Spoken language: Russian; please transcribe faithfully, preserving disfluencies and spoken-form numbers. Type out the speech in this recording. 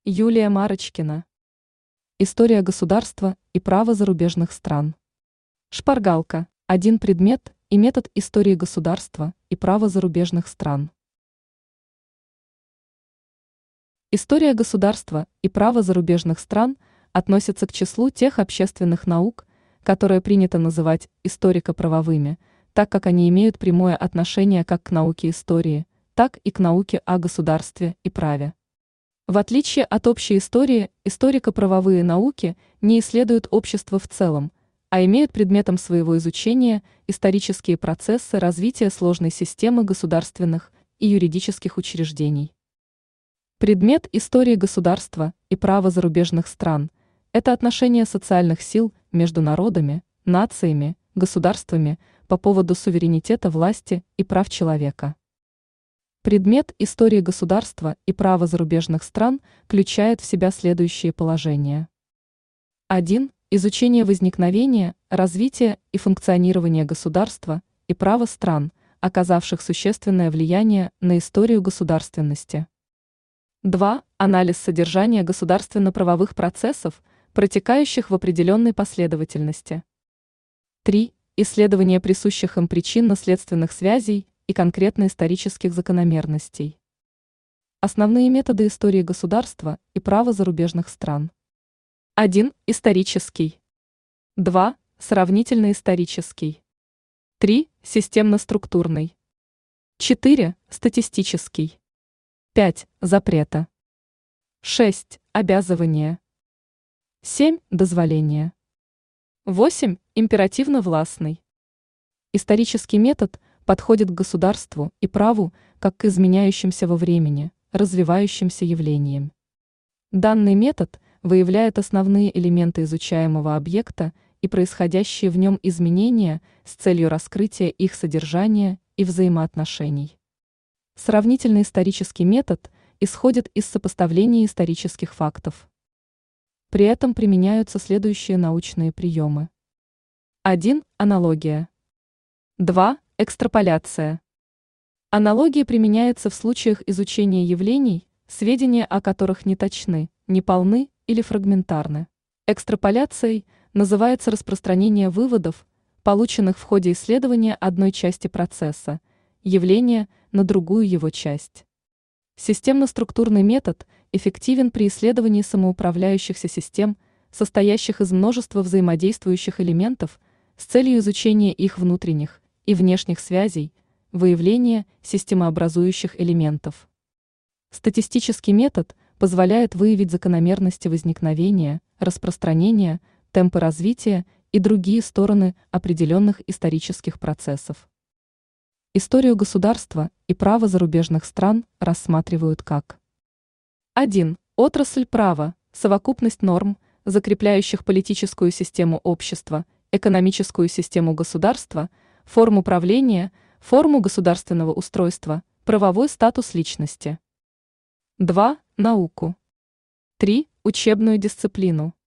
Юлия Марочкина. История государства и права зарубежных стран. Шпаргалка. Один предмет и метод истории государства и права зарубежных стран. История государства и права зарубежных стран относится к числу тех общественных наук, которые принято называть историко-правовыми, так как они имеют прямое отношение как к науке истории, так и к науке о государстве и праве. В отличие от общей истории, историко-правовые науки не исследуют общество в целом, а имеют предметом своего изучения исторические процессы развития сложной системы государственных и юридических учреждений. Предмет истории государства и права зарубежных стран – это отношения социальных сил между народами, нациями, государствами по поводу суверенитета власти и прав человека. Предмет истории государства и права зарубежных стран включает в себя следующие положения. один. Изучение возникновения, развития и функционирования государства и права стран, оказавших существенное влияние на историю государственности. два. Анализ содержания государственно-правовых процессов, протекающих в определенной последовательности. три. Исследование присущих им причинно-следственных связей и конкретно-исторических закономерностей. Основные методы истории государства и права зарубежных стран. один. Исторический. два. Сравнительно-исторический. три. Системно-структурный. четыре. Статистический. пять. Запрета. шесть. Обязывания. семь. Дозволения. восемь. Императивно-властный. Исторический метод подходит к государству и праву как к изменяющимся во времени, развивающимся явлениям. Данный метод выявляет основные элементы изучаемого объекта и происходящие в нем изменения с целью раскрытия их содержания и взаимоотношений. Сравнительный исторический метод исходит из сопоставления исторических фактов. При этом применяются следующие научные приемы. один. Аналогия. два. Экстраполяция. Аналогия применяется в случаях изучения явлений, сведения о которых не точны, неполны или фрагментарны. Экстраполяцией называется распространение выводов, полученных в ходе исследования одной части процесса, явления на другую его часть. Системно-структурный метод эффективен при исследовании самоуправляющихся систем, состоящих из множества взаимодействующих элементов, с целью изучения их внутренних и внешних связей, выявления системообразующих элементов. Статистический метод позволяет выявить закономерности возникновения, распространения, темпы развития и другие стороны определенных исторических процессов. Историю государства и права зарубежных стран рассматривают как один. Отрасль права, совокупность норм, закрепляющих политическую систему общества, экономическую систему государства, форму правления, форму государственного устройства, правовой статус личности. два. Науку. три. Учебную дисциплину.